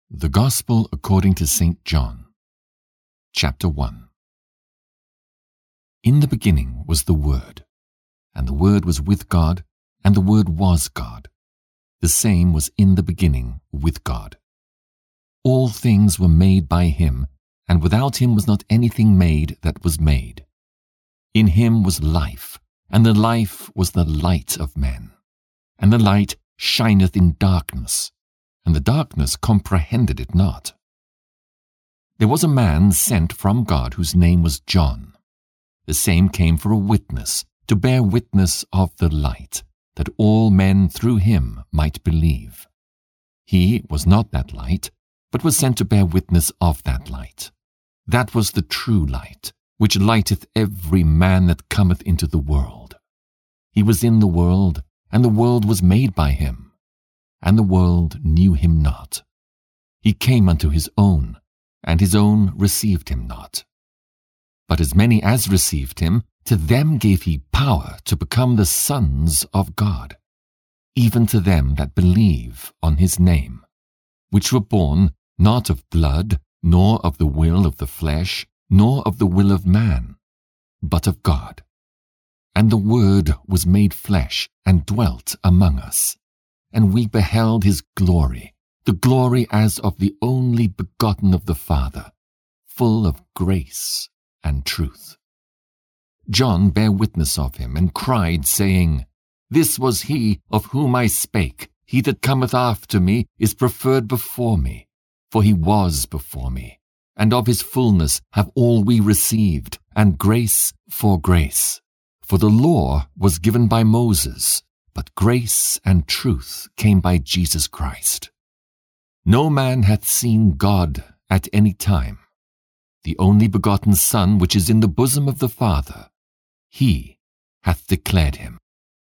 The Gospel according to St. John, Chapter 1. In the beginning was the Word, and the Word was with God, and the Word was God. The same was in the beginning with God. All things were made by him, and without him was not anything made that was made. In him was life, and the life was the light of men. And the light shineth in darkness, and the darkness comprehended it not. There was a man sent from God whose name was John. The same came for a witness, to bear witness of the light, that all men through him might believe. He was not that light, but was sent to bear witness of that light. That was the true light, which lighteth every man that cometh into the world. He was in the world, and the world was made by him, and the world knew him not. He came unto his own, and his own received him not. But as many as received him, to them gave he power to become the sons of God, even to them that believe on his name, which were born not of blood, nor of the will of the flesh, nor of the will of man, but of God. And the Word was made flesh, and dwelt among us. And we beheld his glory, the glory as of the only begotten of the Father, full of grace and truth. John bare witness of him, and cried, saying, This was he of whom I spake. He that cometh after me is preferred before me, for he was before me. And of his fullness have all we received, and grace for grace. For the law was given by Moses, but grace and truth came by Jesus Christ. No man hath seen God at any time. The only begotten Son, which is in the bosom of the Father, he hath declared him.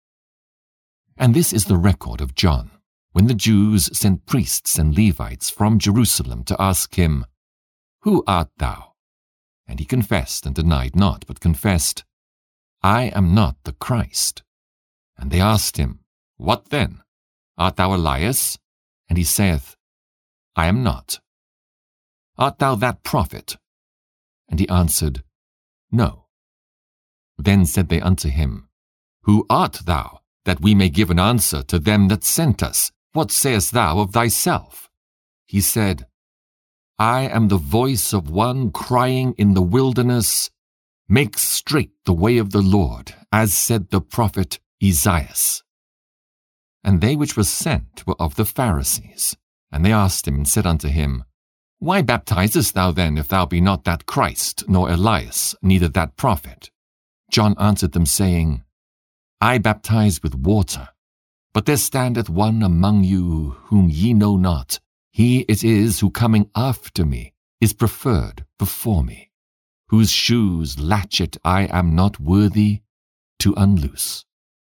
And this is the record of John, when the Jews sent priests and Levites from Jerusalem to ask him, Who art thou? And he confessed and denied not, but confessed, I am not the Christ. And they asked him, What then? Art thou Elias? And he saith, I am not. Art thou that prophet? And he answered, No. Then said they unto him, Who art thou, that we may give an answer to them that sent us? What sayest thou of thyself? He said, I am the voice of one crying in the wilderness, Make straight the way of the Lord, as said the prophet Esaias. And they which were sent were of the Pharisees. And they asked him, and said unto him, Why baptizest thou then, if thou be not that Christ, nor Elias, neither that prophet? John answered them, saying, I baptize with water, but there standeth one among you whom ye know not. He it is who coming after me is preferred before me, whose shoes latchet I am not worthy to unloose.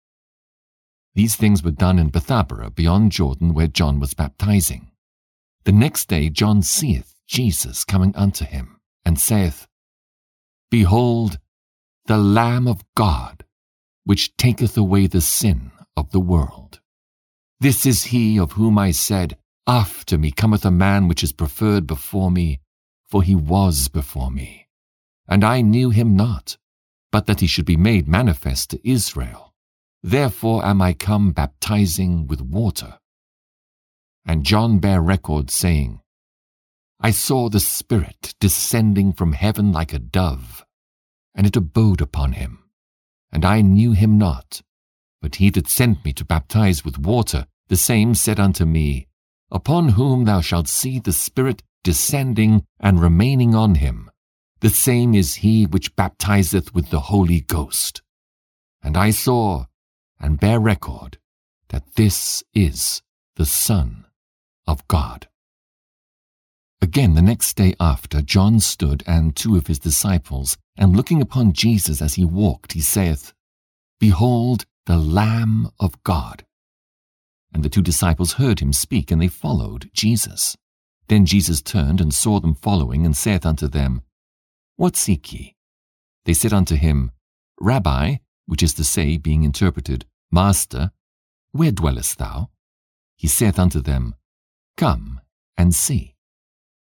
These things were done in Bethabara beyond Jordan, where John was baptizing. The next day John seeth Jesus coming unto him, and saith, Behold, the Lamb of God, which taketh away the sin of the world. This is he of whom I said, After me cometh a man which is preferred before me, for he was before me. And I knew him not, but that he should be made manifest to Israel. Therefore am I come baptizing with water. And John bare record, saying, I saw the Spirit descending from heaven like a dove, and it abode upon him. And I knew him not, but he that sent me to baptize with water, the same said unto me, Upon whom thou shalt see the Spirit descending and remaining on him, the same is he which baptizeth with the Holy Ghost. And I saw, and bear record, that this is the Son of God. Again the next day after, John stood and 2 of his disciples, and looking upon Jesus as he walked, he saith, Behold the Lamb of God. And the 2 disciples heard him speak, and they followed Jesus. Then Jesus turned and saw them following, and saith unto them, What seek ye? They said unto him, Rabbi, which is to say, being interpreted, Master, where dwellest thou? He saith unto them, Come and see.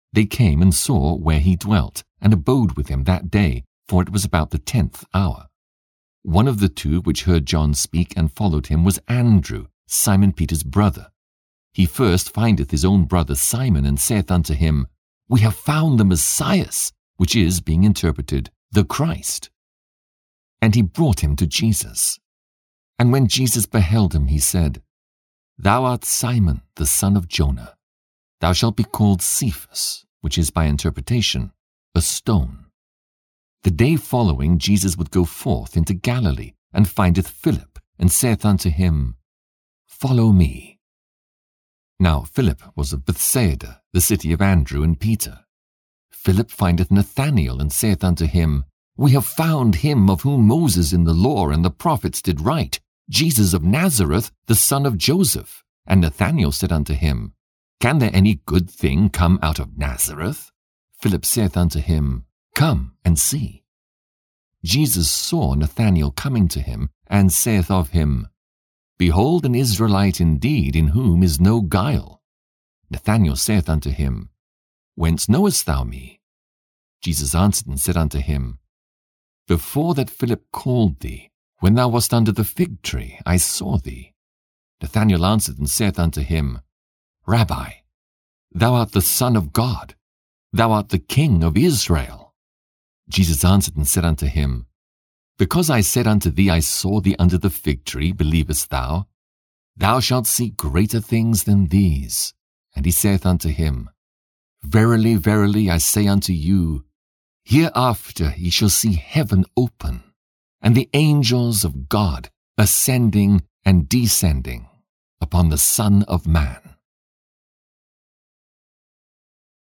They came and saw where he dwelt, and abode with him that day, for it was about the 10th hour. One of the two which heard John speak and followed him was Andrew, Simon Peter's brother. He first findeth his own brother Simon, and saith unto him, We have found the Messiah, which is, being interpreted, the Christ. And he brought him to Jesus. And when Jesus beheld him, he said, Thou art Simon, the son of Jonah. Thou shalt be called Cephas, which is by interpretation, a stone. The day following Jesus would go forth into Galilee, and findeth Philip, and saith unto him, Follow me. Now Philip was of Bethsaida, the city of Andrew and Peter. Philip findeth Nathanael, and saith unto him, We have found him of whom Moses in the law and the prophets did write, Jesus of Nazareth, the son of Joseph. And Nathanael said unto him, Can there any good thing come out of Nazareth? Philip saith unto him, Come and see. Jesus saw Nathanael coming to him, and saith of him, Behold an Israelite indeed, in whom is no guile. Nathanael saith unto him, Whence knowest thou me? Jesus answered and said unto him, Before that Philip called thee, when thou wast under the fig tree, I saw thee. Nathanael answered and saith unto him, Rabbi, thou art the Son of God, thou art the King of Israel. Jesus answered and said unto him, Because I said unto thee, I saw thee under the fig tree, believest thou? Thou shalt see greater things than these. And he saith unto him, Verily, verily, I say unto you, hereafter ye shall see heaven open, and the angels of God ascending and descending upon the Son of Man.